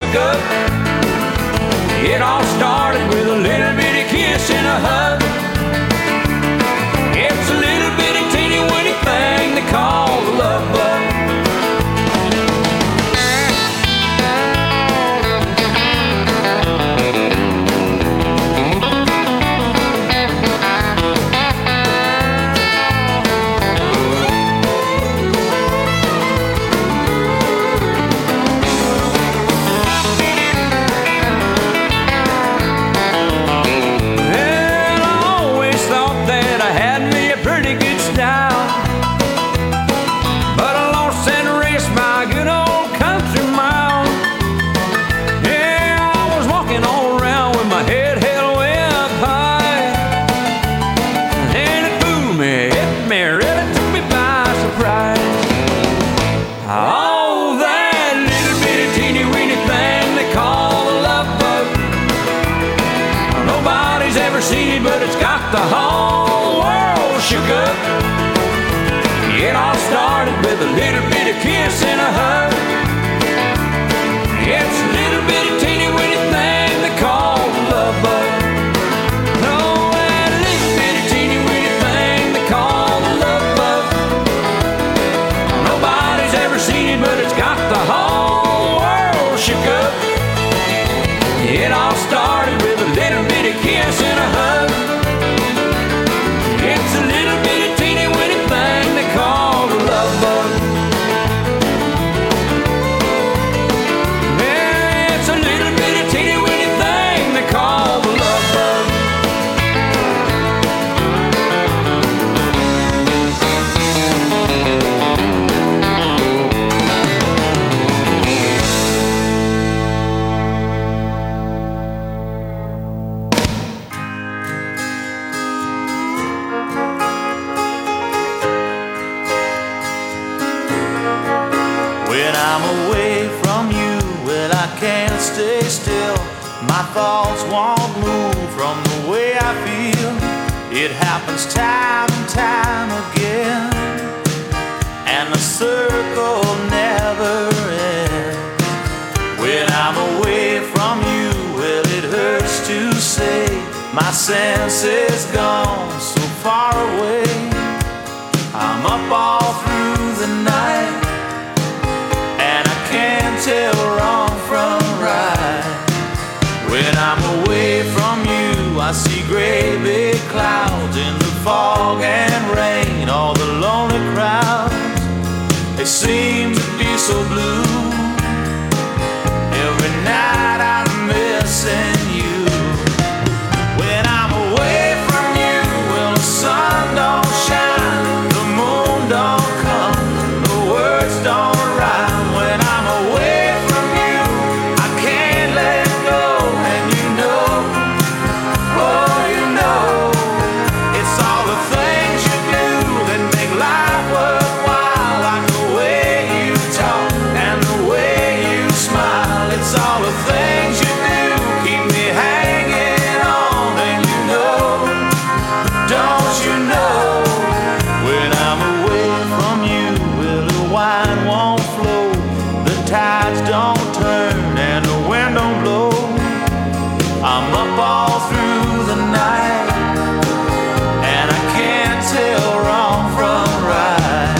shook up. It all started with a little bitty kiss and a hug. It's a little bitty teeny weeny thing they call the love bug. The whole world shook up. It all started with a little bitty kiss and a hug. It's a little bitty teeny weeny thing they call the love bug. No, that little bitty teeny weeny thing they call the love bug. Nobody's ever seen it, but it's got the whole world shook up. It all started with a little bitty kiss and a hug. It's a little bitty teeny weeny thing they call the love bug. Yeah, it's a little bitty teeny weeny thing they call the love bug. Stay still, my thoughts won't move from the way I feel. It happens time and time again, and the circle never ends. When I'm away from you, well, it hurts to say my sense is gone so far away. I'm up all through the night, and I can't tell wrong from right. When I'm away from you, I see gray big clouds in the fog and rain. All the lonely crowds, they seem to be so blue. Every night I'm missing you. When I'm away from you, well, the sun don't shine, the moon don't come, the words don't rhyme. When I'm away from you, I can't let go, and you know, oh, you know, it's all the things you do that make life worthwhile, like the way you talk and the way you smile. It's all the things you do keep me hanging on, and you know, don't you know, when I'm away from you, well, the wine won't flow, the tides don't turn, and the wind don't blow. I'm up all through the night, and I can't tell wrong from right.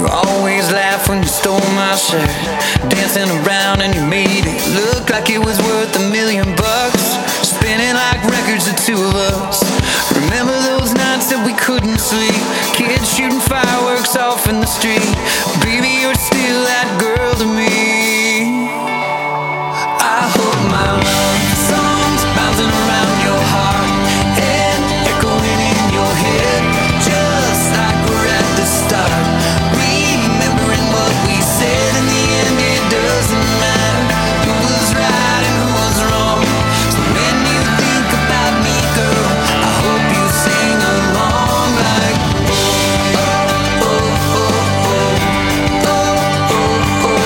always laugh when you stole my shirt. Dancing around and you made it look like it was worth $1 million. Spinning like records, the two of us. Remember those nights that we couldn't sleep? Kids shooting fireworks off in the street. Baby, you're still that girl to me. I hope my love songs bouncing around your heart and echoing in your head, just like we're at the start. Remembering what we said, in the end it doesn't matter who was right and who was wrong. So when you think about me, girl, I hope you sing along like oh, oh, oh, oh, oh, oh, oh, oh,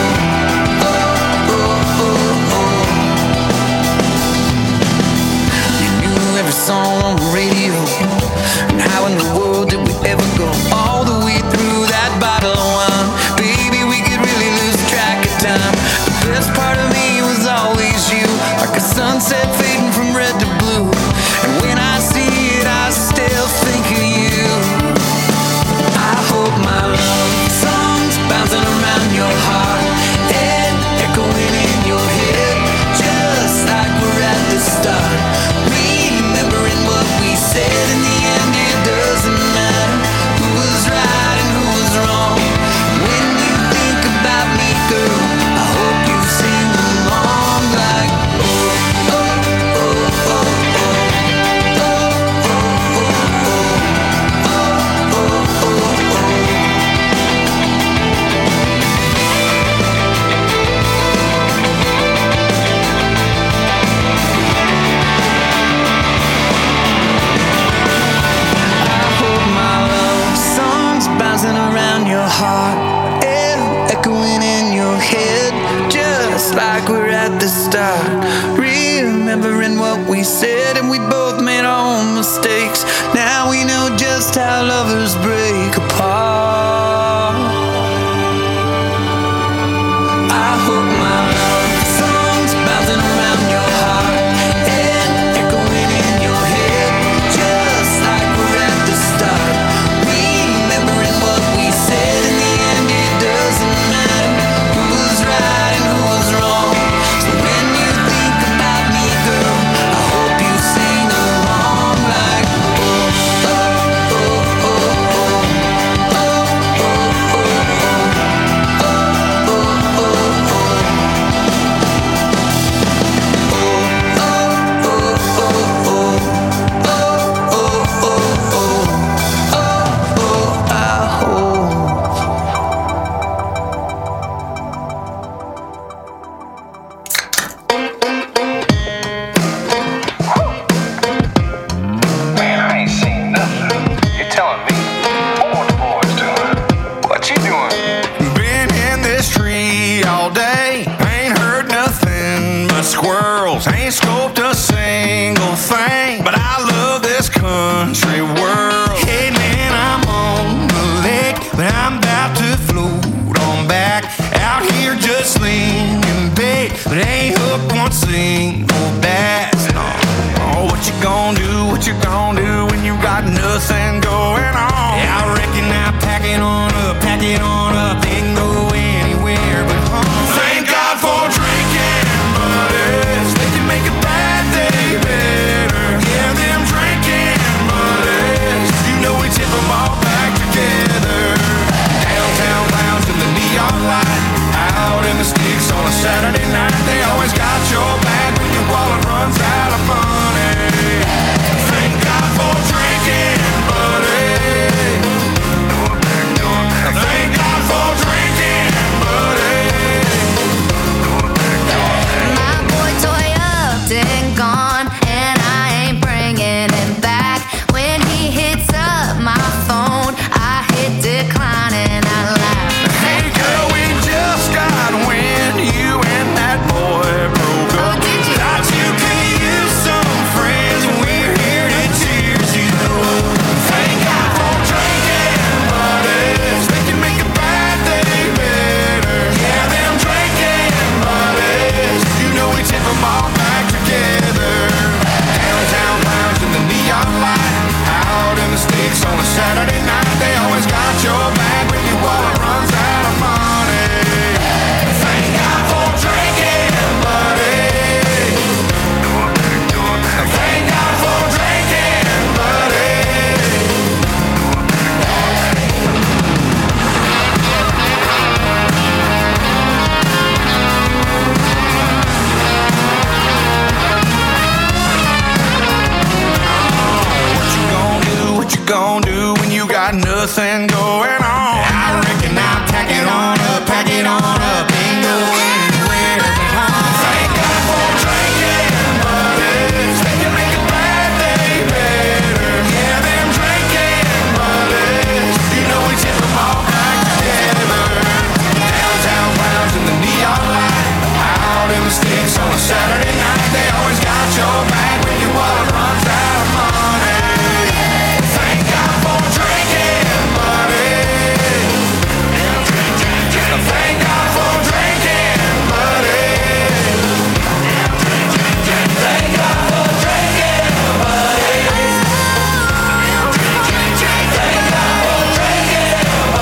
oh, oh, oh. You knew every song on the radio, and how in the world did we ever go all the way through that bottle of wine? Baby, we could really lose track of time. The best part of me was always you, like a sunset fading from red to blue. And when I see it, I still think of you. I hope my love songs bouncing around your heart and echoing in your head, just like we're at the start. Remembering what we said, in the end it doesn't matter who was right and who was wrong. When you think about me, girl, I hope you sing along like oh, oh, oh, oh, oh, oh, oh, oh, oh, oh, oh, oh, oh. I hope my love songs bouncing around your heart and echoing in your head, just like we're at the start. Remembering what we said, and we both made our own mistakes. Now we know just how lovers break apart. I hope my love songs bouncing around your heart and echoing in your head, just like we're at the start. Remembering what we said, in the end it doesn't matter who was right and who was wrong. So when you think about me, girl, I hope you sing along like oh, oh, oh, oh, oh, oh, oh, oh, oh, oh, oh, oh. Man, I ain't seen nothing. You telling me? What the boys doing? What you doing? Been in this tree all day, ain't heard nothing but squirrels, ain't scoped a single thing, but I love this country world. Hey man, I'm on the lake, but I'm about to float on back, out here just slinging bait, but ain't hooked one single bass. Oh, what you gonna do, what you gonna do when you got nothing going on? Yeah, I reckon I pack it on up, ain't go anywhere but home. Thank God for drinking buddies, they can make a bad day better. Yeah, them drinking buddies, you know we tip them all back together. Downtown lounge in the neon light, out in the sticks on a Saturday night. They always got your back when your wallet runs out of money. Thank God for drinking buddies. Thank God for thing going on. I reckon I'll pack it on up, ain't going anywhere but home. Thank God for drinking buddies, they can make a bad day better. Yeah, them drinking buddies, you know we tip them all back together. Downtown clowns in the neon light, out in the sticks on a Saturday night. They always got your back when your wallet runs out of money. Thank God for drinking buddies. Thank God for drinking buddies. Thank God for drinking buddies. Thank God for drinking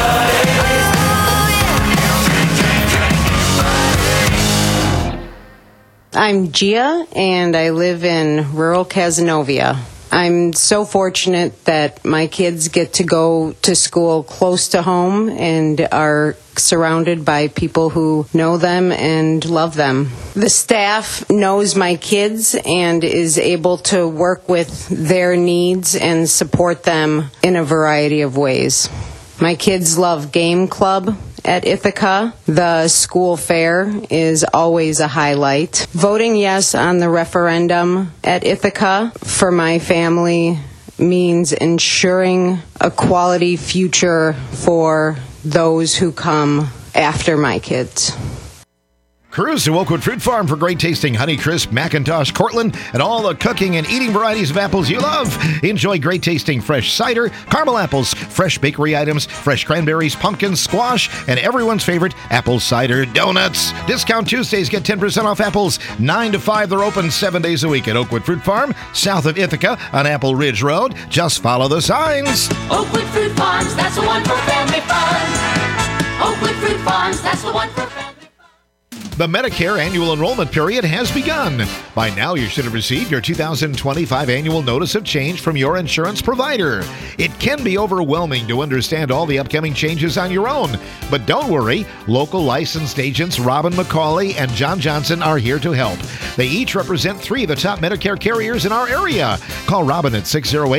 buddies. I'm Gia, and I live in rural Cazenovia. I'm so fortunate that my kids get to go to school close to home and are surrounded by people who know them and love them. The staff knows my kids and is able to work with their needs and support them in a variety of ways. My kids love game club at Ithaca. The school fair is always a highlight. Voting yes on the referendum at Ithaca for my family means ensuring a quality future for those who come after my kids. Cruise to Oakwood Fruit Farm for great tasting Honeycrisp, McIntosh, Cortland, and all the cooking and eating varieties of apples you love. Enjoy great tasting fresh cider, caramel apples, fresh bakery items, fresh cranberries, pumpkins, squash, and everyone's favorite apple cider donuts. Discount Tuesdays get 10% off apples. 9 to 5, they're open 7 days a week at Oakwood Fruit Farm, south of Ithaca on Apple Ridge Road. Just follow the signs. Oakwood Fruit Farms, that's the one for family fun. Oakwood Fruit Farms, that's the one for family fun. The Medicare annual enrollment period has begun. By now, you should have received your 2025 annual notice of change from your insurance provider. It can be overwhelming to understand all the upcoming changes on your own. But don't worry, local licensed agents Robin McCauley and John Johnson are here to help. They each represent 3 of the top Medicare carriers in our area. Call Robin at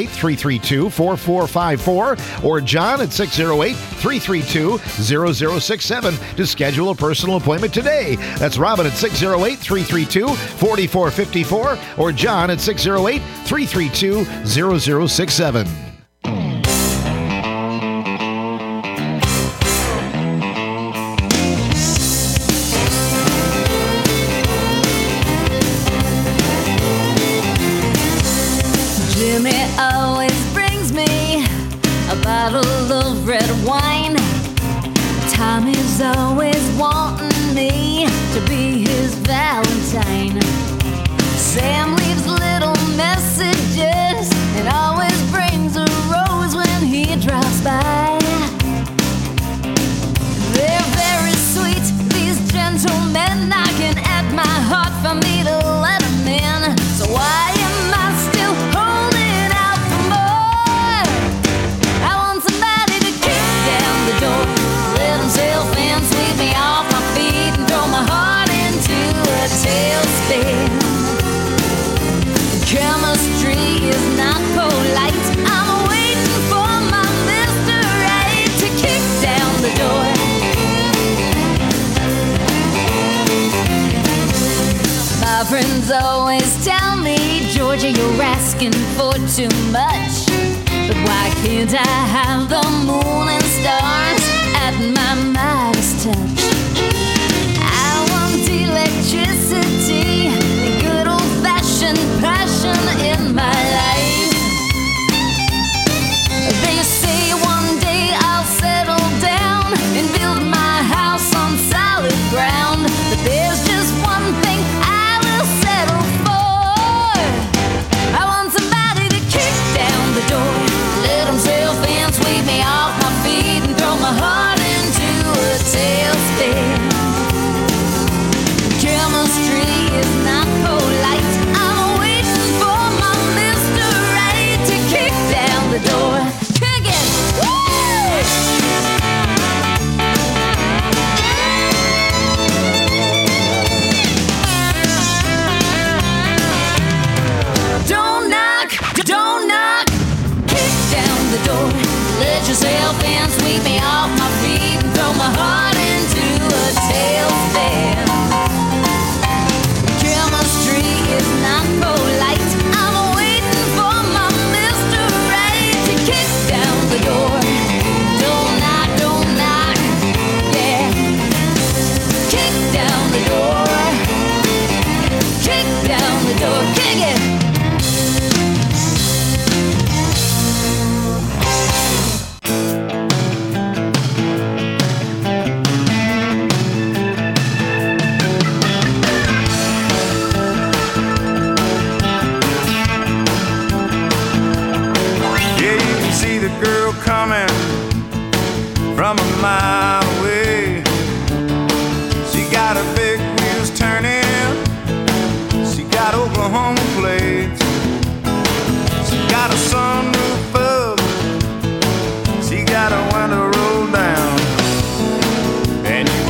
608-332-4454 or John at 608-332-0067 to schedule a personal appointment today. That's Robin at 608-332-4454 or John at 608-332-0067. Jimmy always brings me a bottle of red wine. Tommy's always wanting me to be his Valentine. Sam leaves little messages and always brings a rose when he drops by. They're very sweet, these gentlemen, knocking at my heart for me to let them in. So why am I still holding out for more? I want somebody to kick down the door, let himself in, sweep me off my feet, and throw my heart into a tailspin. Chemistry is not polite. I'm waiting for my Mr. Right to kick down the door. My friends always tell me, Georgia, you're asking for too much. But why can't I have the moon and stars at my Midas touch? I want electricity, good old-fashioned passion in my life. They say one day I'll settle down and build my house on solid ground. But there's just one thing I will settle for. I want somebody to kick down the door, let himself in, sweep me off my feet, and throw my heart into a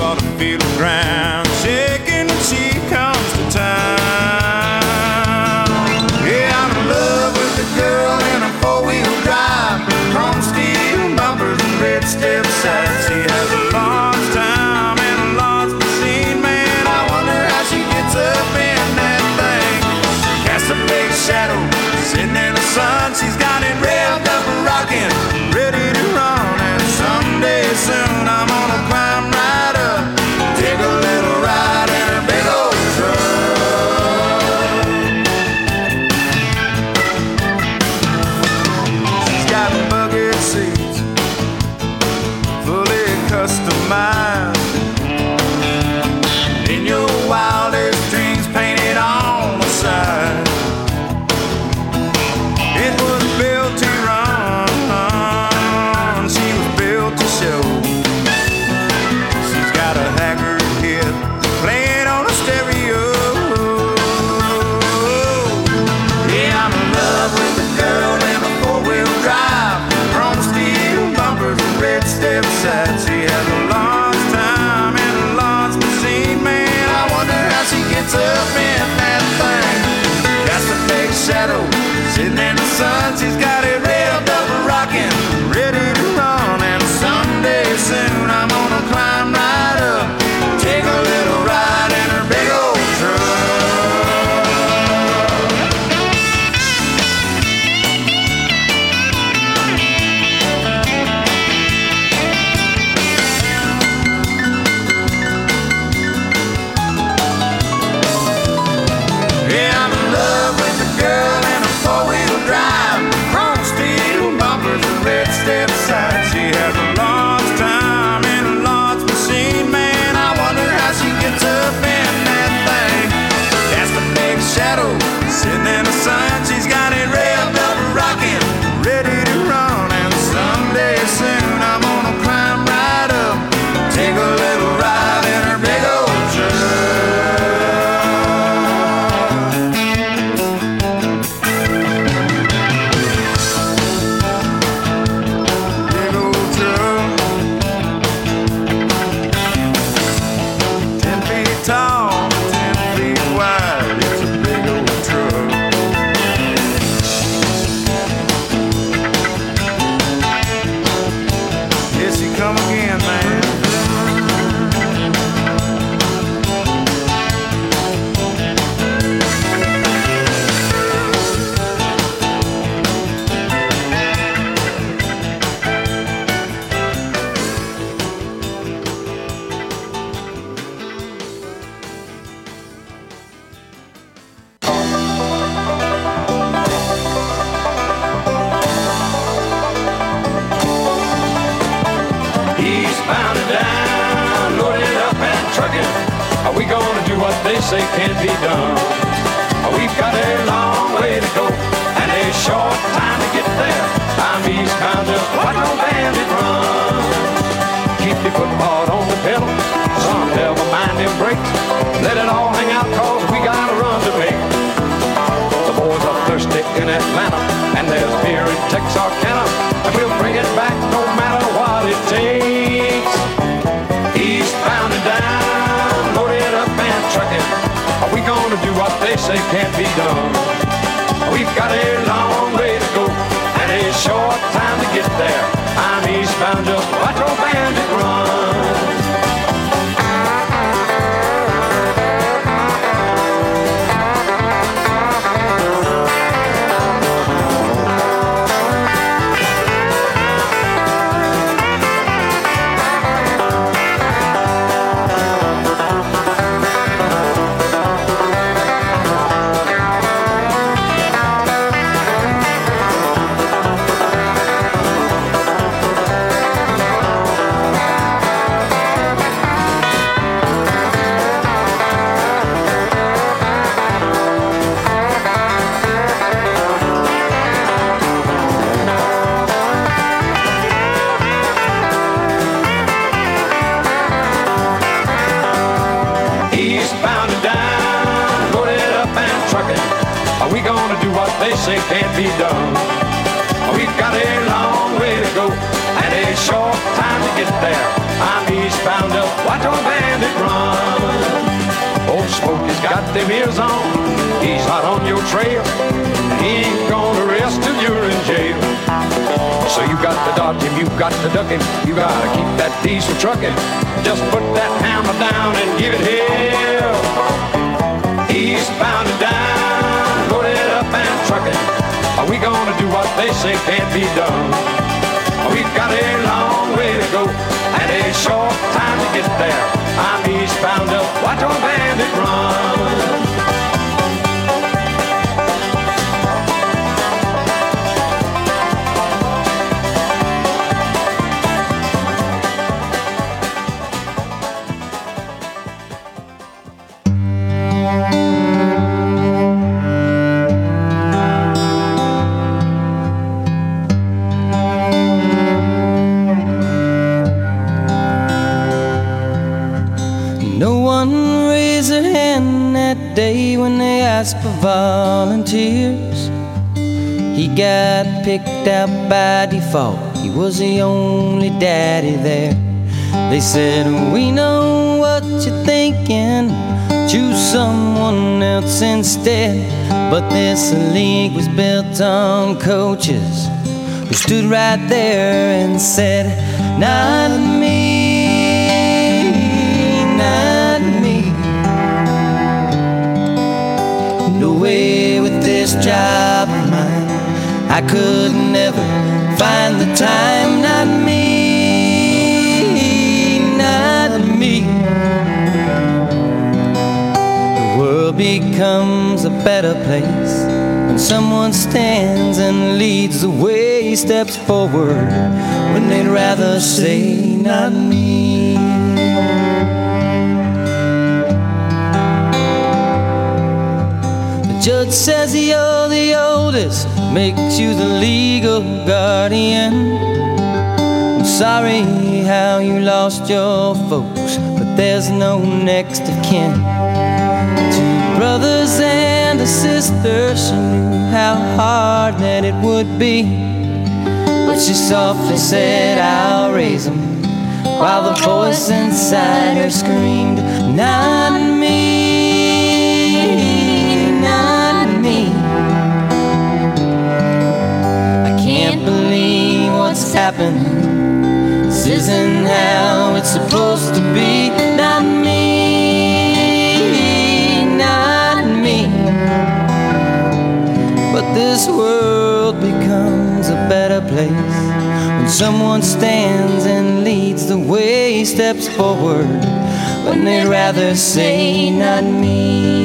ought to feel the ground shaking when she comes to town. Yeah, I'm in love with a girl in a four-wheel drive, chrome steel bumpers and red step sides. She has a launch time and a launch machine, man. I wonder how she gets up in that thing. Cast a big shadow sitting in the sun. She's got it revved up and rocking, ready to run. And someday soon I'm gonna climb right up, take a little ride in her big old truck. She's got bucket seats, fully customized. In your wildest dreams painted on the side. It was built to run, she was built to show. She's got a Haggard hit playing on a stereo. Yeah, I'm in love with a girl in a four-wheel drive, chrome steel bumpers and red step sides. She has a launch time and a launch machine, man. I wonder how she gets up in that thing. Got the big shadow sitting in the sun. She's got it revved up and rocking, ready to run. And someday soon I'm gonna climb right up, take a little ride in her big old truck. Yeah, I'm in love with a girl in a four-wheel drive, chrome steel bumpers and red step sides. She has a launch time and a launch machine, man. I wonder how she gets up in that thing. That's the big shadow sitting in the sun. She's got it revved up and rocking, ready to run. And someday soon I'm gonna climb right up, take a little ride in her big old truck. Big old truck, 10 feet tall, 10 feet wide. It's a big old truck. Here she come again, man. Eastbound and down, loaded up and trucking. Are we gonna do what they say can't be done? We've got a long way to go and a short time to get there. I'm eastbound, just watch no bandit run. Keep your foot hard on the pedal, son, never mind them brakes. Let it all hang out, cause we got a run to make. The boys are thirsty in Atlanta, and there's beer in Texarkana, and we'll bring it back no matter what it takes. Eastbound and down, loaded up and trucking. Are we gonna do what they say can't be done? We've got a long way to go and a short time to get there. I'm eastbound, just watch old bandit run. they say can't be done. We've got a long way to go and a short time to get there. I'm eastbound up, watch on band. got them ears on. He's hot on your trail. He ain't gonna rest till you're in jail. So you got to dodge him, you got to duck him. You gotta keep that diesel trucking. Just put that hammer down and give it hell. He's bound to down, load it up and truck it. Are we gonna do what they say can't be done? We've got a long way to go and a short time to get there. I'm eastbound up, watch our bandit run. Day when they asked for volunteers, he got picked out by default. He was the only daddy there. They said, we know what you're thinking, choose someone else instead. But this league was built on coaches who stood right there and said, not me, not me. No way with this job of mine, I could never find the time. Not me, not me. The world becomes a better place when someone stands and leads the way, steps forward when they'd rather say, not me. Judge says you're the oldest, makes you the legal guardian. I'm sorry how you lost your folks, but there's no next of kin. Two brothers and a sister, she knew how hard that it would be, but she softly said, I'll raise them, while the voice inside her screamed, not me. What's happening? This isn't how it's supposed to be. Not me, not me. But this world becomes a better place when someone stands and leads the way, steps forward when they'd rather say, not me.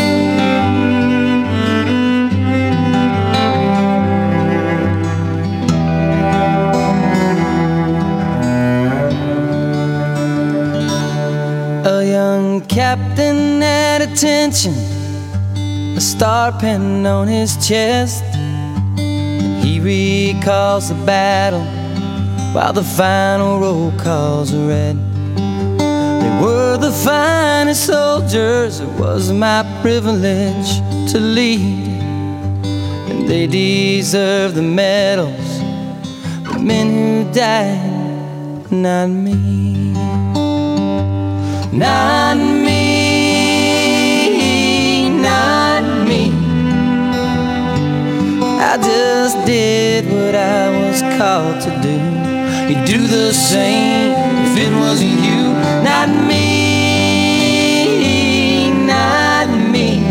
Captain at attention, a star pen on his chest. He recalls the battle while the final roll calls are read. They were the finest soldiers, it was my privilege to lead, and they deserve the medals, the men who died, not me. Not me, not me. I just did what I was called to do. You'd do the same if it wasn't you. Not me, not me.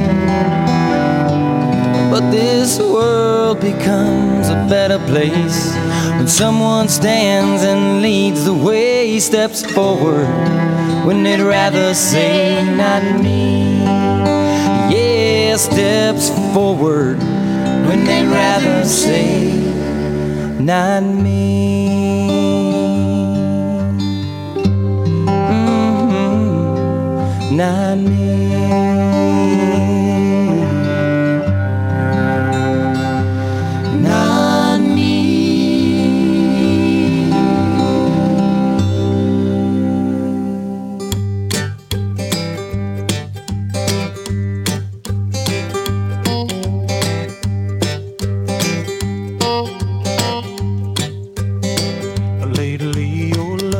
But this world becomes a better place when someone stands and leads the way, steps forward when they'd rather say, not me. Yeah, steps forward when they'd rather say, not me. Not me.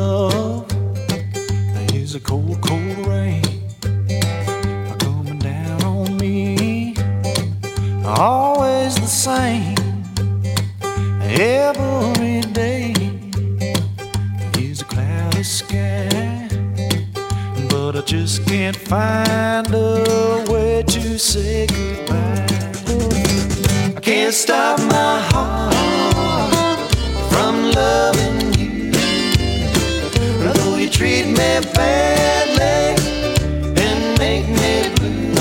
Cold, cold rain coming down always the same. Every day is a cloudy sky, but I just can't find a way to say goodbye. I can't stop my heart from loving you, though you treat me badly and make me blue.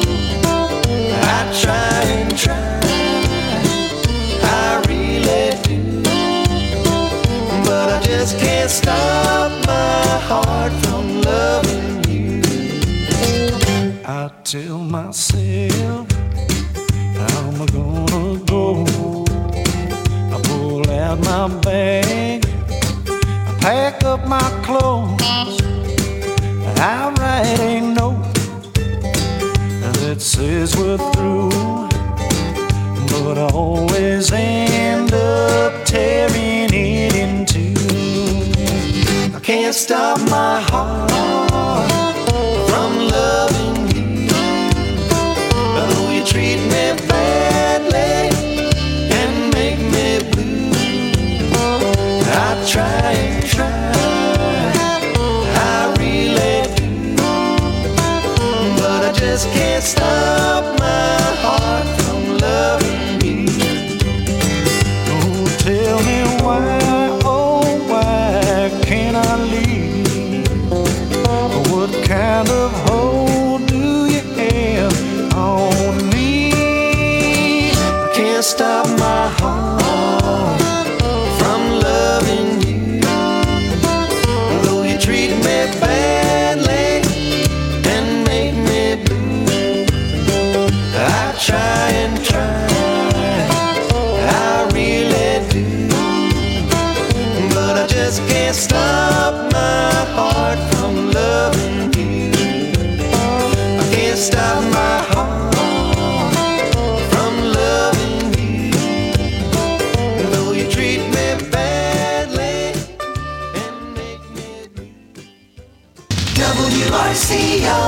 I try and try, I really do, but I just can't stop my heart from loving you. I tell myself I'm gonna go. I pull out my bag, I pack up my clothes, I write a note that says we're through, but I always end up tearing it in two. I can't stop my heart from loving you, though you treat me badly and make me blue. I try and try, I really do, but I just can't stop my heart from loving you. Oh, tell me why, oh, why can't I leave? What kind of hold do you have on me? I can't stop my heart from loving you, though you treat me badly and make me blue. I try and try, I really do, but I just can't stop my heart from loving you. I can't stop my heart from loving you, though you treat me badly and make me blue. WRCO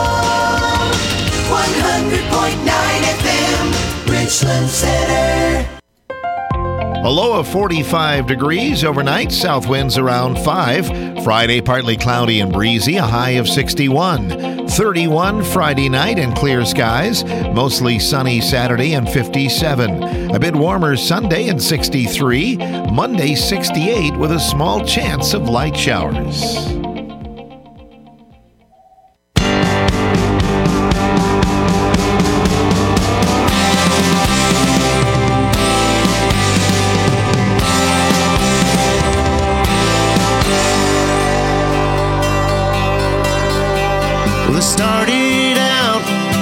100.9 FM, Richland Center. A low of 45 degrees overnight, south winds around 5. Friday, partly cloudy and breezy, a high of 61. 31 Friday night and clear skies, mostly sunny Saturday and 57. A bit warmer Sunday and 63. Monday, 68 with a small chance of light showers. Well, it started out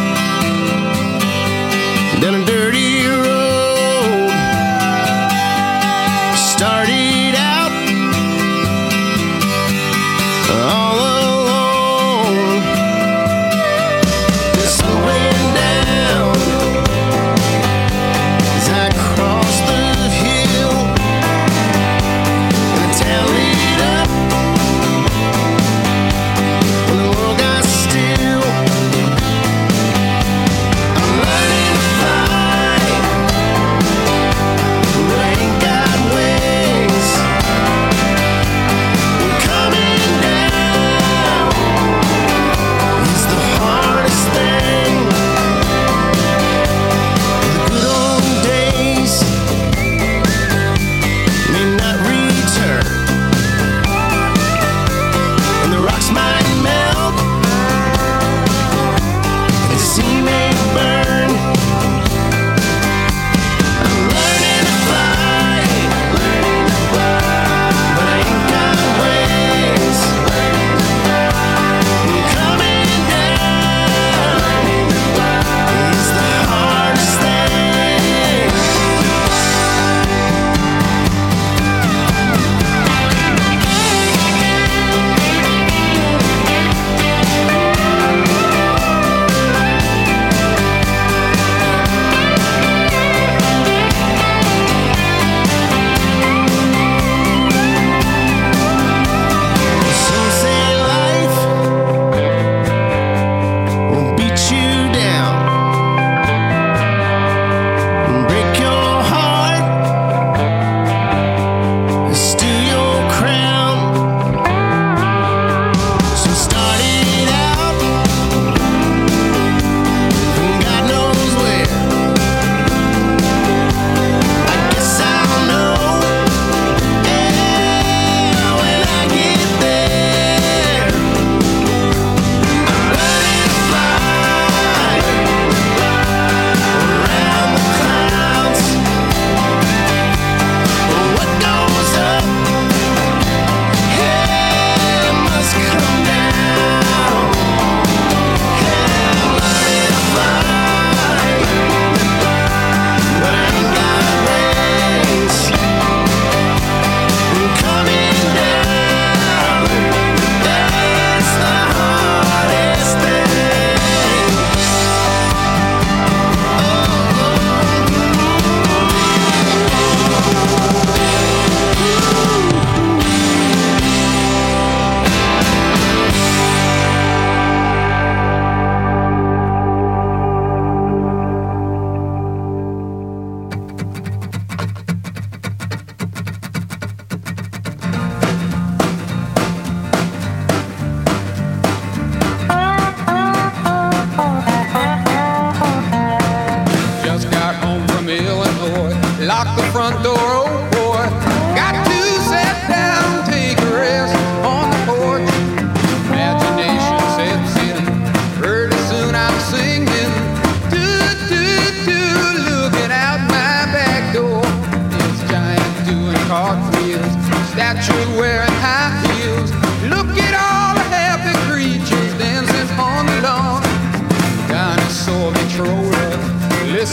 down a dirty road. Started out all alone. The sun went down as I crossed the hill, and the town lit up when the world got still.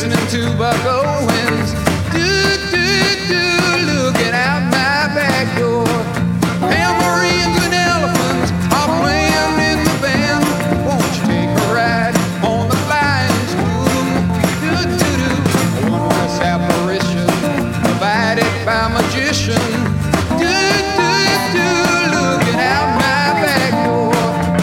listening to Buck Owens. Looking out my back door. Tambourines and elephants are playing in the band. Won't you take a ride on the flying spoon? A wondrous apparition provided by magician. Looking out my back door.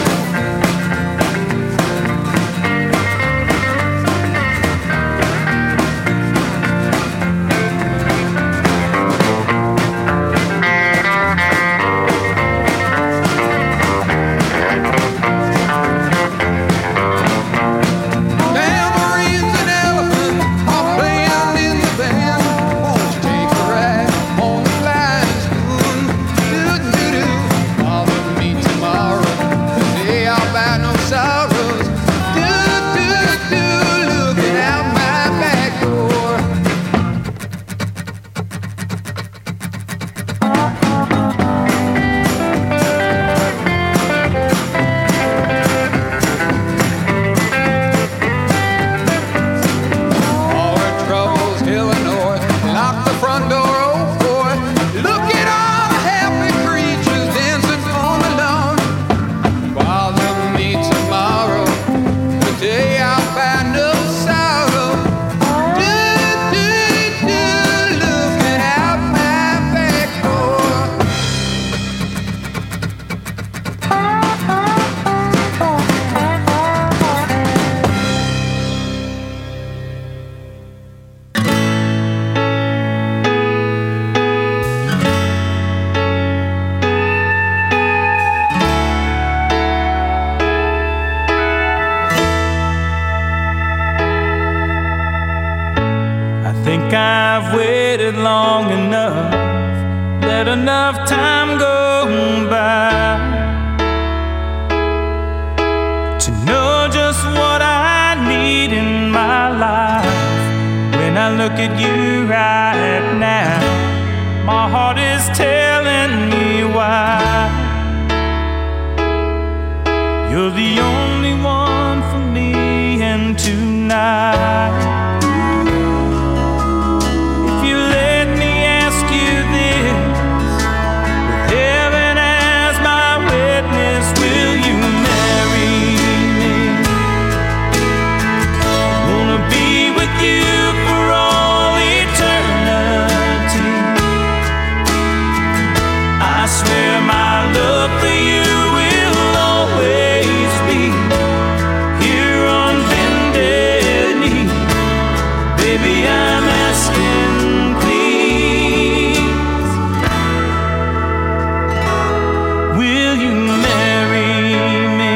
Tambourines and elephants are playing in the band. Won't you take a ride on the flying spoon? Follow me tomorrow, the day I'll buy no sorrows. Looking out my back door. All our troubles healing north. Lock the front door, oh boy. Look at all the happy creatures dancing on the lawn. Bother me tomorrow, the day I'll find no sorrow. Looking out my back door. I think I've waited long enough, let enough time go by to know just what I need in my life. When I look at you right now, my heart is telling me why. You're the only one for me, and tonight, if you let me ask you this, with heaven as my witness, will you marry me? I wanna be with you for all eternity. I swear my love for you will always be here on bended knee. Baby, I'm asking, please, will you marry me?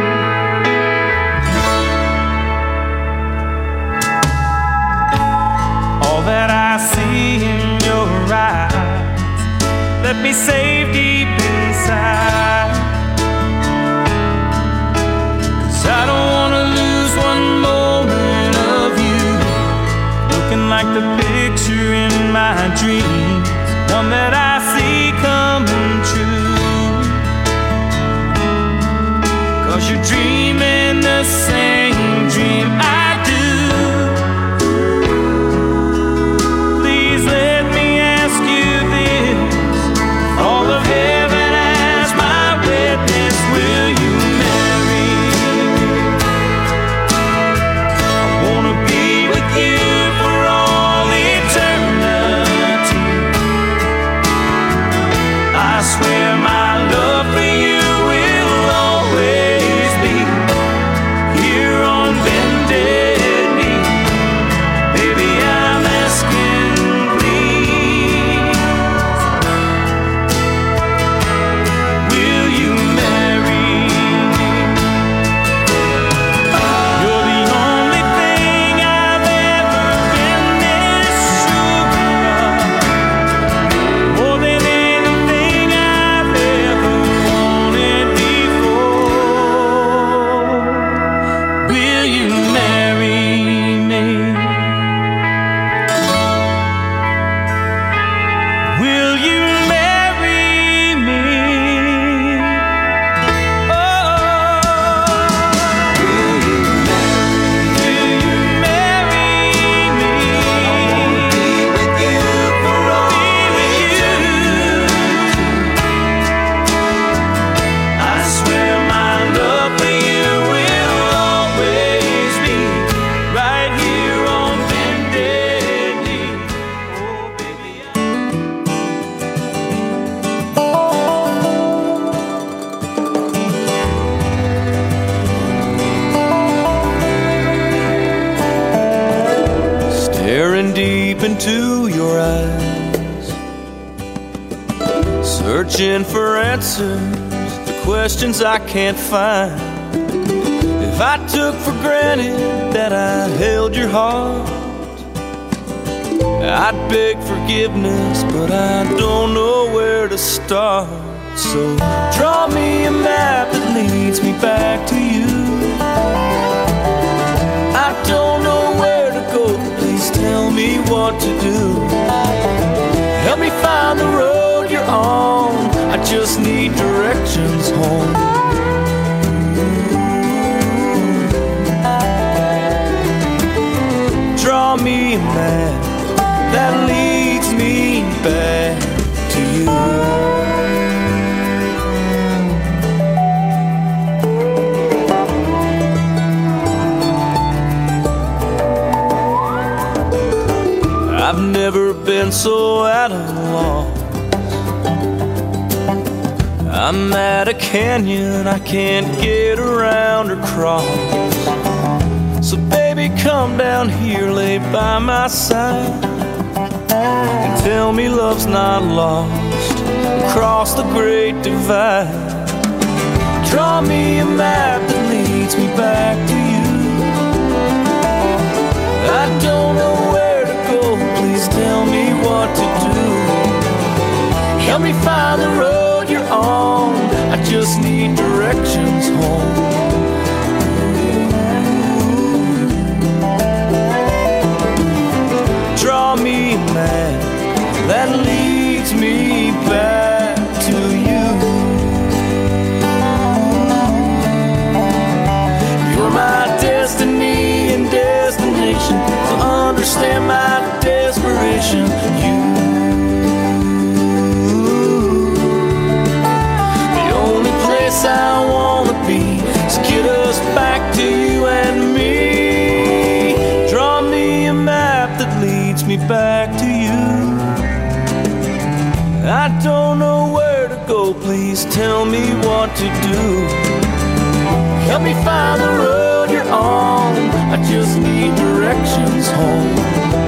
All that I see in your eyes, let me save deep inside. 'Cause I don't wanna lose one moment of you, looking like the picture in my dreams, one that I see coming true. 'Cause you're dreaming the same dream I do. Please let me ask you this, all of heaven as my witness, will you marry me? I wanna be with you for all eternity. I swear my love for you will always be searching for answers to questions I can't find. If I took for granted that I held your heart, I'd beg forgiveness, but I don't know where to start. So draw me a map that leads me back to you. I don't know where to go, please tell me what to do. Help me find the road you're on, I just need directions home. Draw me a map that leads me back to you. I've never been so at a loss. I'm at a canyon I can't get around or cross. So baby, come down here, lay by my side, and tell me love's not lost across the great divide. Draw me a map that leads me back to you. I don't know where to go, please tell me what to do. Help me find the road you're on, I just need directions home. Draw me a map that leads me back to you. You're my destiny and destination, so understand my desperation. You, the only place I wanna be, is get us back to you and me. Draw me a map that leads me back to you. I don't know where to go, please tell me what to do. Help me find the road you're on, I just need directions home.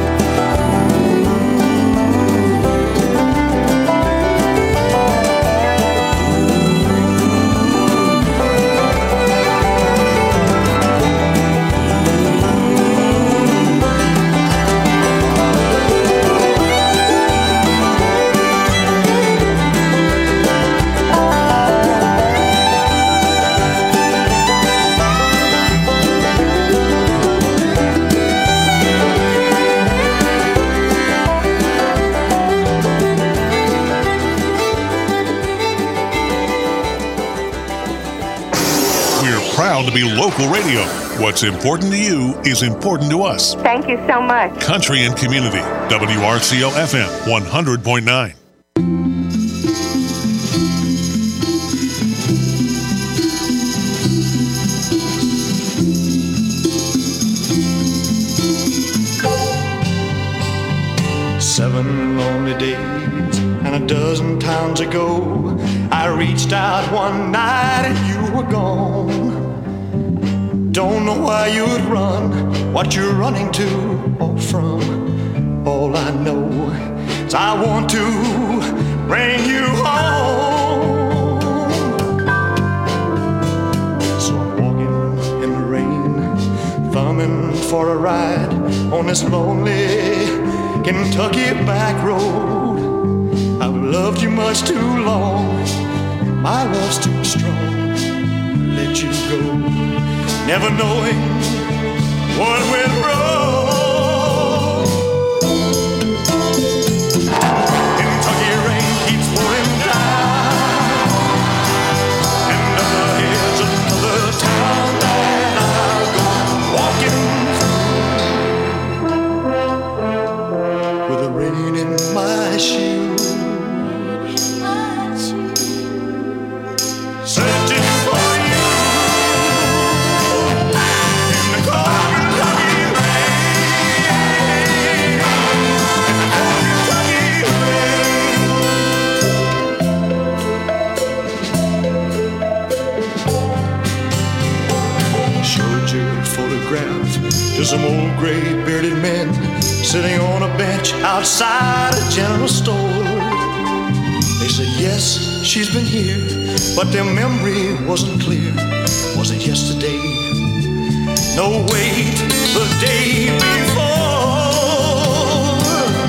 Proud to be local radio. What's important to you is important to us. Thank you so much. Country and Community, WRCO FM 100.9. Seven lonely days and a dozen times ago, I reached out one night and you were gone. Don't know why you'd run, what you're running to or from. All I know is I want to bring you home. So I'm walking in the rain, thumbing for a ride on this lonely Kentucky back road. I've loved you much too long, my love's too strong to let you go. Never knowing what went wrong. Kentucky rain keeps pouring down, and up ahead's another town that I'll go walking through with the rain in my shoes, searching for you. To some old gray-bearded men sitting on a bench outside a general store. They said, yes, she's been here, but their memory wasn't clear. Was it yesterday? No, wait, the day before.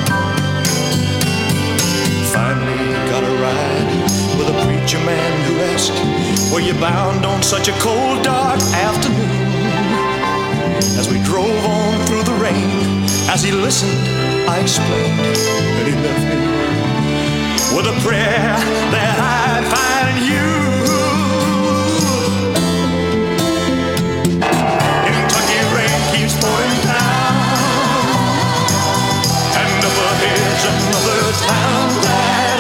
Finally got a ride with a preacher man who asked, were you bound on such a cold, dark afternoon? As we drove on through the rain, as he listened, I explained, and he left me with a prayer that I'd find you. Kentucky rain keeps pouring down, and up ahead's another town that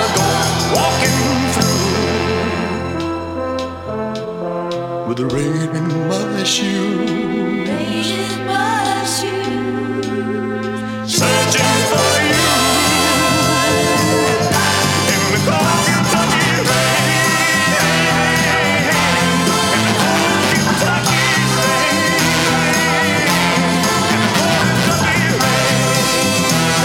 I'll go walking through with the rain in my shoes. Searching for you in the cold Kentucky rain, in the cold Kentucky rain, in the cold Kentucky rain,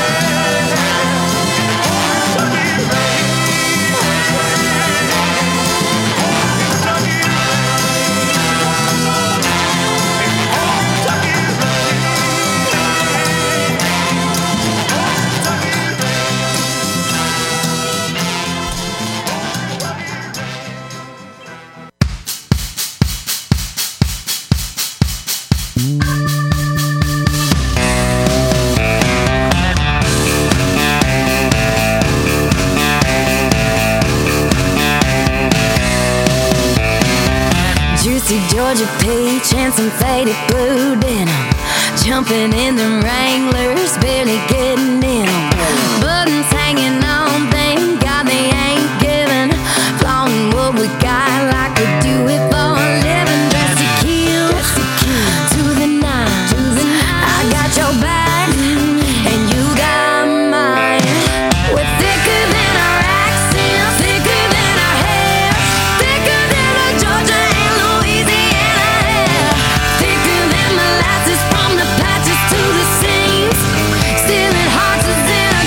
Juicy Georgia peach and some faded blue denim, jumping in the Wranglers, barely getting in them. Buttons hanging on, thank God they ain't giving. Flaunting what we got like we do it for a living. Dressed to kill, to the nine. I got your back, and you got mine. We're thicker than our accents, thicker than our hair, thicker than a Georgia and Louisiana hair, thicker than molasses from the patches to the seams, stealing hearts is in our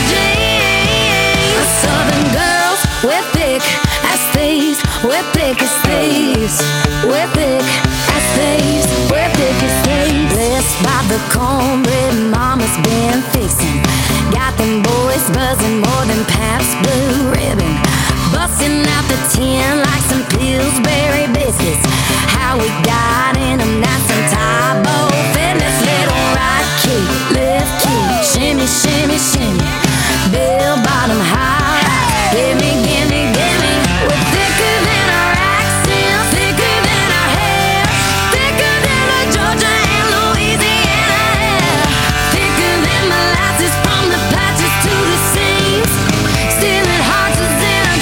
jeans. Southern girls, we're thick as thieves, we're thick as thieves, we're thick as thieves, we're thick as thieves. Blessed by the cornbread mama's been fixing, got them boys buzzing more than Pabst Blue Ribbon, busting out the tin like some Pillsbury biscuits. How we got in them, that's some Tybo Fitness. Little right kick, left kick, shimmy, shimmy, shimmy, bell bottom high, gimme, gimme, gimme. We're thicker than our accents, thicker than our hair, thicker than a Georgia and Louisiana hair, thicker than molasses from the patches to the seams, stealing hearts is in our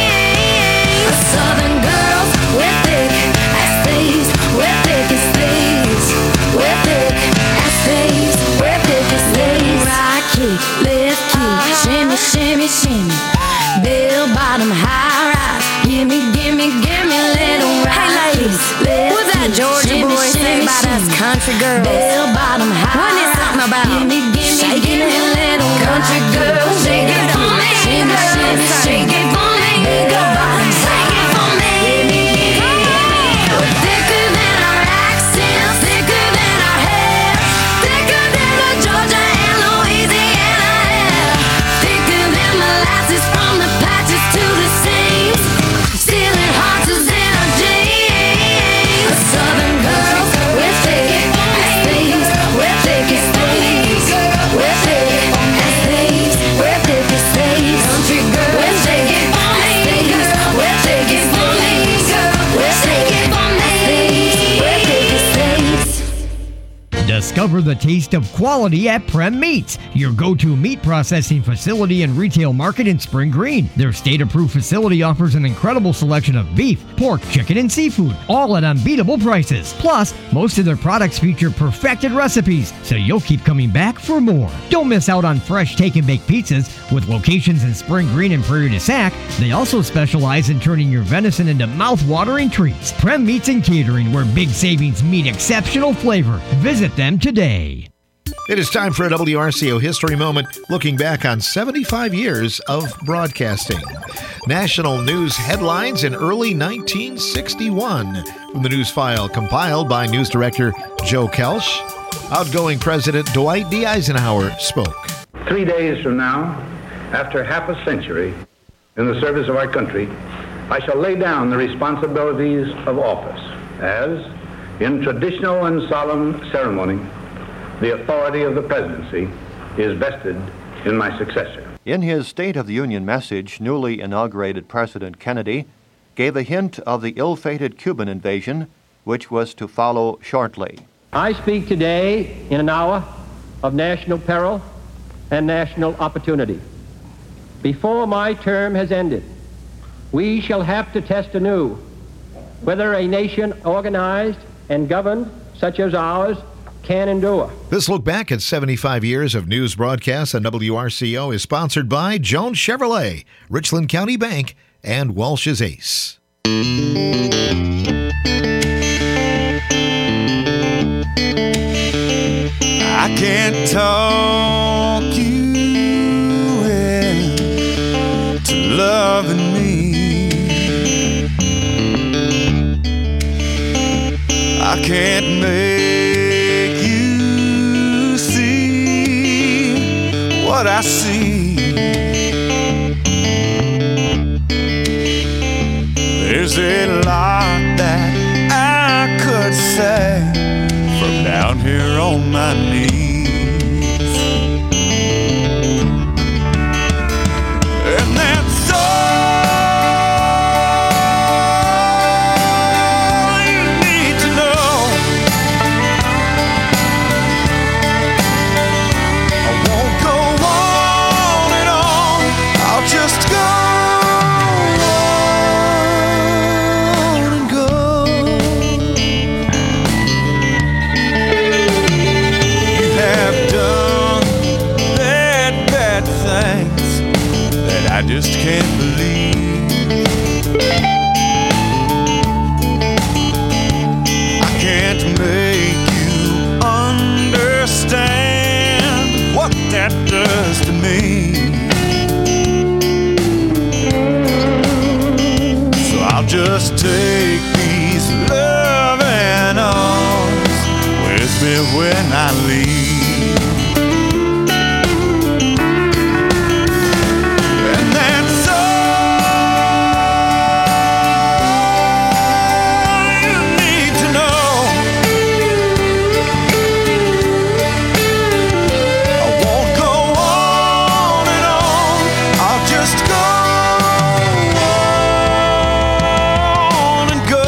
jeans. Southern girls, we're thick as thieves, we're thick as thieves, we're thick as thieves, we're thick as thieves. Right kick, left kick, shimmy, shimmy, shimmy, bell bottom high rise, gimme, gimme, gimme, little rise. Hey ladies, what's that Georgia boy say about us country girls? Bell bottom high, wasn't it something about gimme, gimme, shaking it, little country girls? Shake it for me, shimmy, shimmy, shake it for me, bell bottom, shake it for me. We're thicker than our accents, thicker than our hair, thicker than a Georgia and Louisiana hair, thicker than molasses from the patches to the seams, stealing hearts is in our jeans. Southern girls, we're thick as thieves, we're thick as thieves, we're thick as thieves, we're thick as thieves. Country girls, we're thick as thieves, we're thick as thieves, we're thick as thieves, we're thick as thieves. Discover the taste of quality at Prem Meats, your go-to meat processing facility and retail market in Spring Green. Their state-approved facility offers an incredible selection of beef, pork, chicken, and seafood, all at unbeatable prices. Plus, most of their products feature perfected recipes, so you'll keep coming back for more. Don't miss out on fresh take-and-bake pizzas. With locations in Spring Green and Prairie du Sac, they also specialize in turning your venison into mouth-watering treats. Prem Meats and Catering, where big savings meet exceptional flavor. Visit them today. It is time for a WRCO History Moment, looking back on 75 years of broadcasting. National news headlines in early 1961. From the news file compiled by news director Joe Kelsch, outgoing President Dwight D. Eisenhower spoke. 3 days from now, after half a century in the service of our country, I shall lay down the responsibilities of office as, in traditional and solemn ceremony, the authority of the presidency is vested in my successor. In his State of the Union message, newly inaugurated President Kennedy gave a hint of the ill-fated Cuban invasion, which was to follow shortly. I speak today in an hour of national peril and national opportunity. Before my term has ended, we shall have to test anew whether a nation organized and governed such as ours can endure. This look back at 75 years of news broadcasts on WRCO is sponsored by Jones Chevrolet, Richland County Bank, and Walsh's Ace. I can't talk you into loving me. I can't make you see what I see. There's a lot that I could say from down here on my knees. And that's all you need to know. I won't go on and on, I'll just go on and go. You have done bad things that I just can't believe. I can't make you understand what that does to me. So I'll just take these loving arms with me when I leave. And that's all you need to know. I won't go on and on, I'll just go on and go.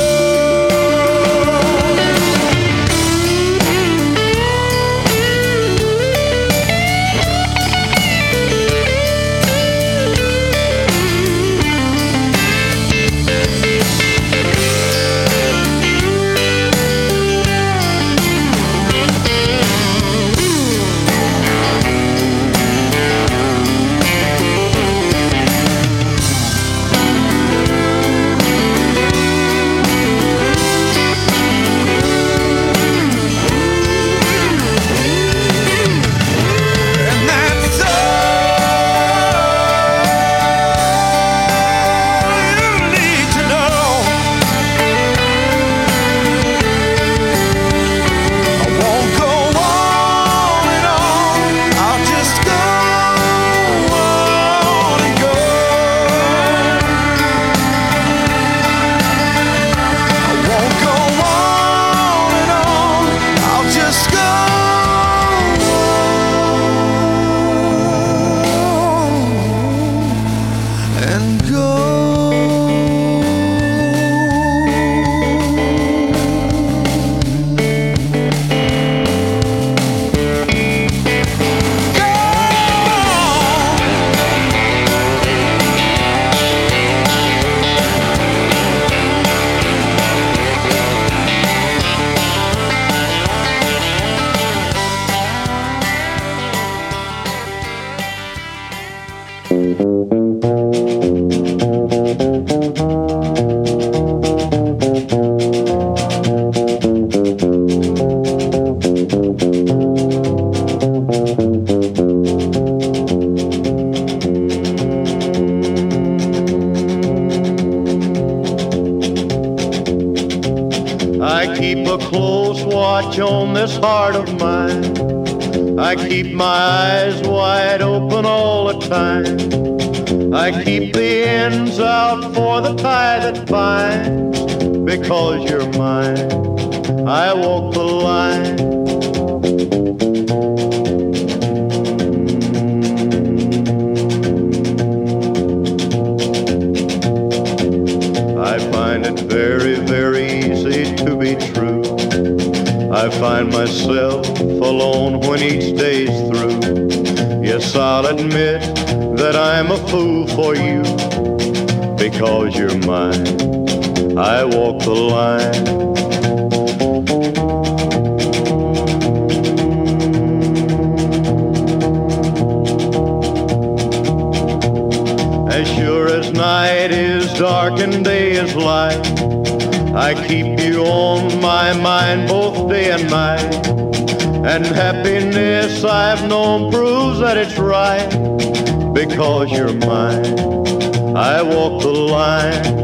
a close watch on this heart of mine. I keep my eyes wide open all the time. I keep the ends out for the tie that binds. Because you're mine, I walk the line. I find it very, very easy to be true. I find myself alone when each day's through. Yes, I'll admit that I'm a fool for you. Because you're mine, I walk the line. As sure as night is dark and day is light, I keep you on my mind both day and night. And happiness I've known proves that it's right. Because you're mine, I walk the line.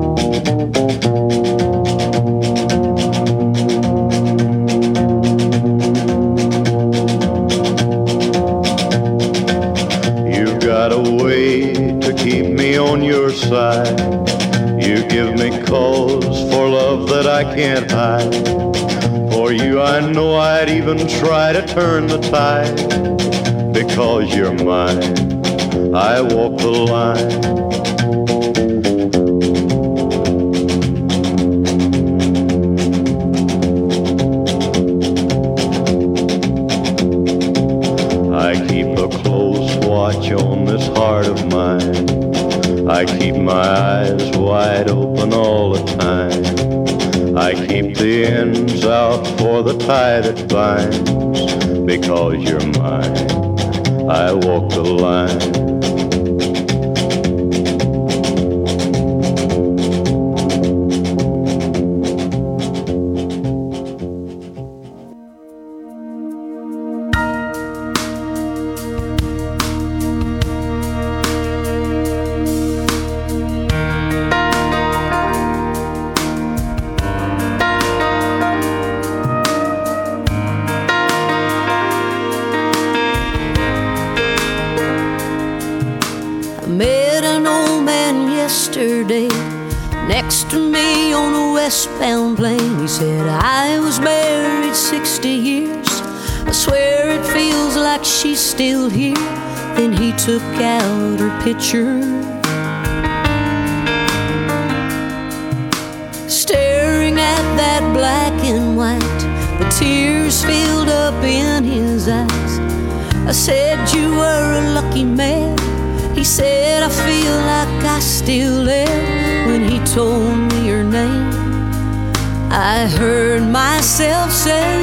You've got a way to keep me on your side. You give me cause for love that I can't hide. For you I know I'd even try to turn the tide. Because you're mine, I walk the line. I keep a close watch on this heart of mine. I keep my eyes wide open all the time. I keep the ends out for the tie that binds. Because you're mine, I walk the line. Next to me on a westbound plane, he said, I was married 60 years. I swear it feels like she's still here. Then he took out her picture, staring at that black and white. The tears filled up in his eyes. I said, you were a lucky man. He said, I feel like I still am. When he told me your name, I heard myself say,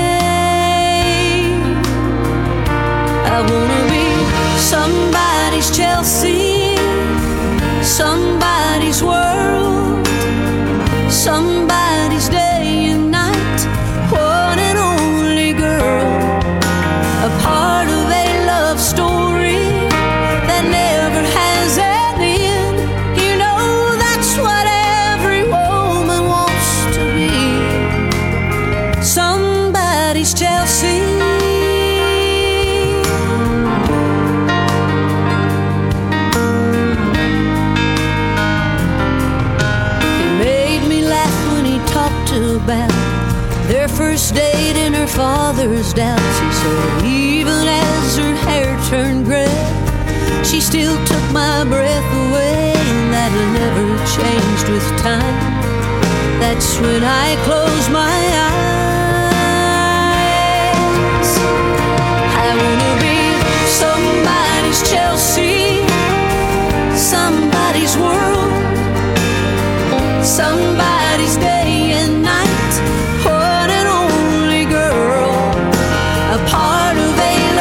I wanna be somebody's Chelsea, somebody's world, somebody's day and night, one and only girl, a part of a love story that never has an end. You know that's what every woman wants to be, somebody's Chelsea. He made me laugh when he talked about their first date and her father's doubts. He said even as her hair turned gray, she still took my breath away, and that never changed with time. That's when I closed my eyes